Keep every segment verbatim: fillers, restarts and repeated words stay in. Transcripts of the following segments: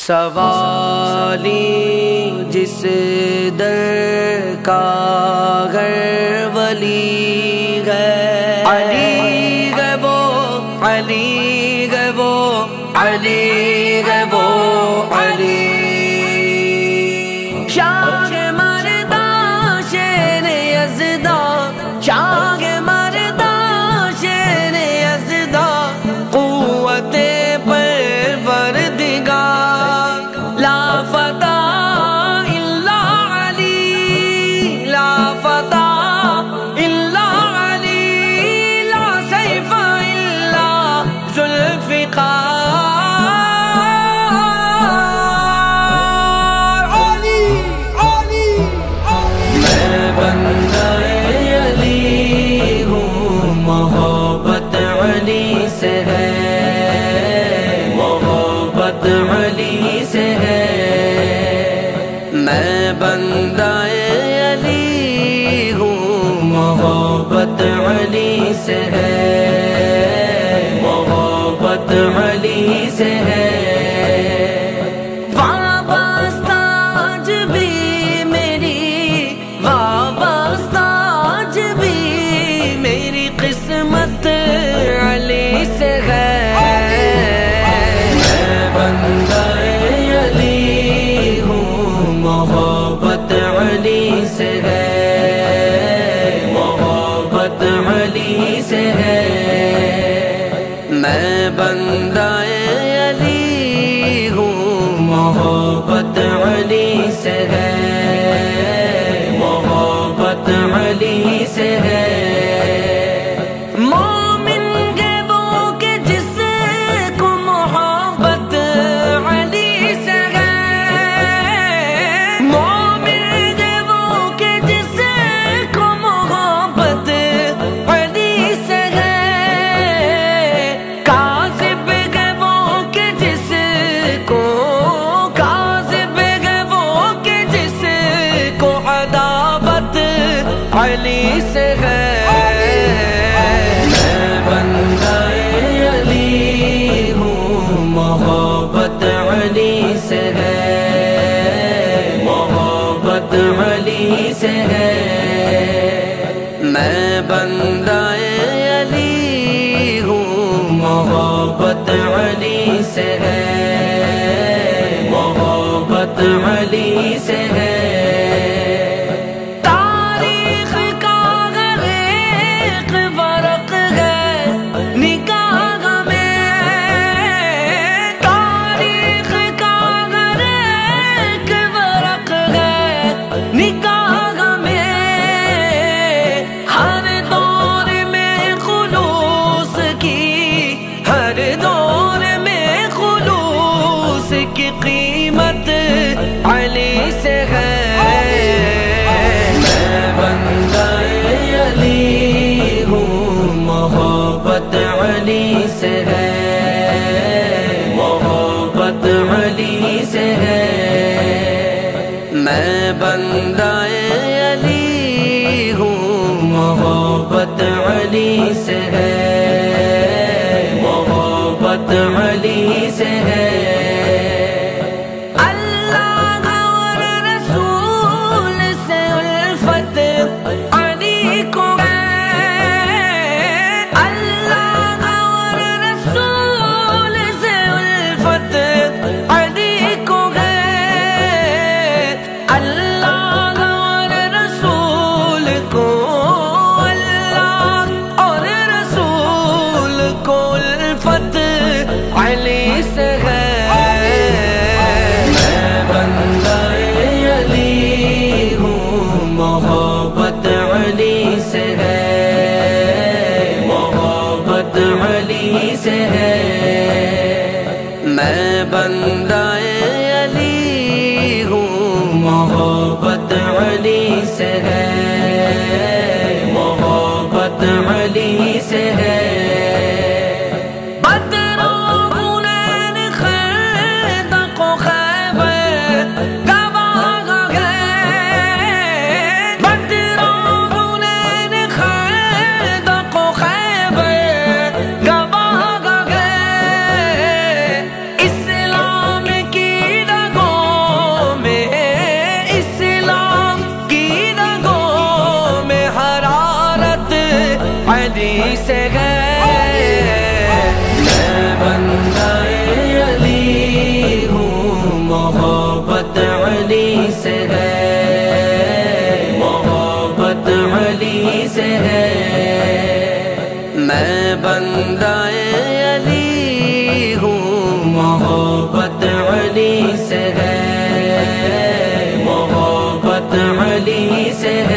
سوالی جس در کا گر ولی ہے، علی ہے وہ، علی ہے وہ، علی ہے وہ، علی شاہ مرداں شیر یزداں، شاہ مرداں شیر یزداں، قوت پروردگار، لا فتح الا علی، لا فتح الا علی، لا سیف الا ذوالفقار، علی علی علی۔ میں بندہ علی ہوں، محبت علی سے ہے، محبت علی سے ہے، میں بندہ علی ہوں، محبت علی سے ہے، محبت علی سے ہے۔ وابستہ آج بھی میری، وابستہ آج بھی میری قسمت علی سے ہے، میں بندہ علی ہوں، محبت علی سے ہے، محبت علی سے ہے، میں بندہ علی ہوں، محبت علی سے ہے، محبت علی سے ہے۔ مومن ہے وہ کہ جس کو محبت علی سے ہے، مومن ہے وہ کہ جس کو محبت علی سے ہے، کاذب ہے وہ کہ جس کو، کاذب ہے وہ کہ جس کو عداوت علی سے ہے، میں بندہ علی ہوں، محبت علی سے ہے، محبت علی سے ہے، میں بندہ علی ہوں، محبت علی سے ہے، محبت علی سے ہے۔ تاریخ کا غریق ورق ہے نگاہ میں، تاریخ کا غریق ورق ہے نگاہ میں، ہر دور میں خلوص کی، ہر دور میں خلوص کی قیمت علی سے ہے، میں بندہ علی ہوں، محبت علی سے ہے، محبت علی سے ہے، میں بندہ علی ہوں، محبت علی سے ہے، محبت علی سے ہے۔ اللہ اور رسول سے الفت علی کو ہے، اللہ اور رسول سے الفت علی کو ہے، اللہ اور رسول کو، اللہ اور رسول کو الفت علی سے ہے، میں بندہ علی ہوں، محبت علی سے ہے، محبت علی سے ہے، میں بندہ علی ہوں، محبت علی سے ہے، محبت علی سے ہے۔ اسلام کی علی سے ہے، میں بندہ علی ہوں، محبت علی سے ہے، محبت علی سے ہے، میں بندہ علی ہوں، محبت علی سے ہے، محبت علی سے ہے۔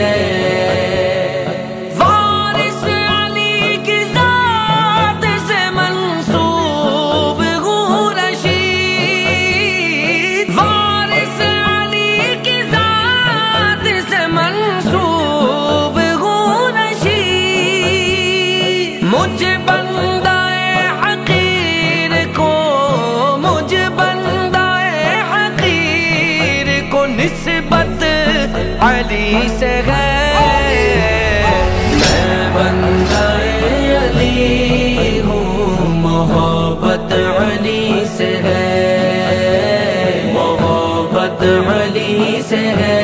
مجھ بندہ حقیر کو، مجھ بندہ حقیر کو نسبت علی سے ہے، میں بندہ علی ہوں، محبت علی سے ہے، محبت علی سے ہے،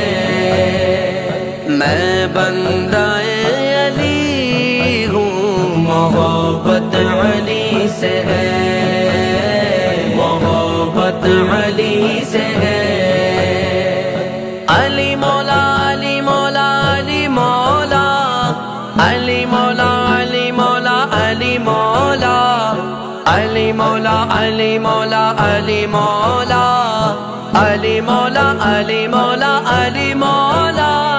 میں بندہ علی ہوں، محبت علی سے ہے، محبت علی سے ہے۔ علی مولا علی مولا علی مولا، علی مولا علی مولا علی مولا، علی مولا علی مولا علی مولا، علی مولا علی مولا علی مولا۔